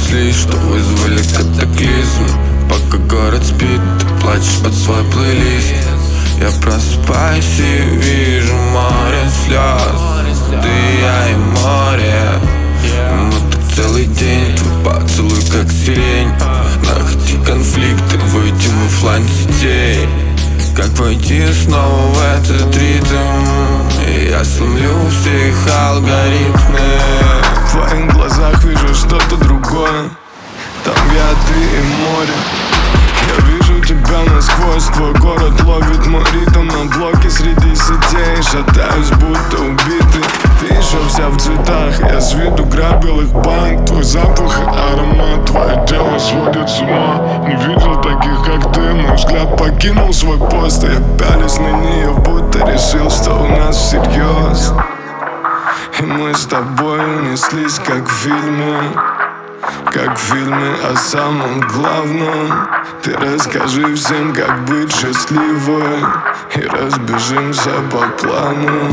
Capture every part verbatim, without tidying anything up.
неслись, что вызвали катаклизм. Пока город спит, ты плачешь под свой плейлист. Я просыпаюсь и вижу море слез. Ты, я и море. Мы так целый день, твой поцелуй как сирень. Находи конфликты, выйти в оффлайн сетей. Как войти снова в этот ритм? И я сломлю все их алгоритмы. В твоих глазах вижу что-то другое. Там я, ты и море. Я вижу тебя насквозь. Твой город ловит мой ритм на блоке среди сетей. Шатаюсь, будто убитый. Ты еще вся в цветах. Я с виду грабил их банк. Твой запах и аромат, твое тело сводит с ума. Не видел таких, как ты. Мой взгляд покинул свой пост. Я пялюсь на нее, будто решил, что у нас всерьез. И мы с тобой унеслись, как в фильме. Как в фильме о самом главном. Ты расскажи всем, как быть счастливой. И разбежимся по плану.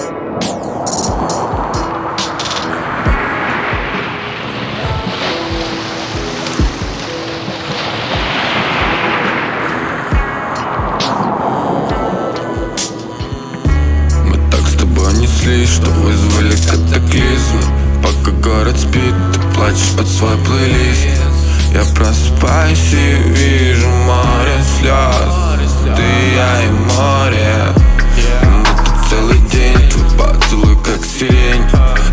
Мы так с тобой неслись, что вызвали катаклизм. Пока город спит, ты плачешь под свой плейлист. Я просыпаюсь и вижу море слез. Ты, я и море. Мы так целый день, твой поцелуй как сирень.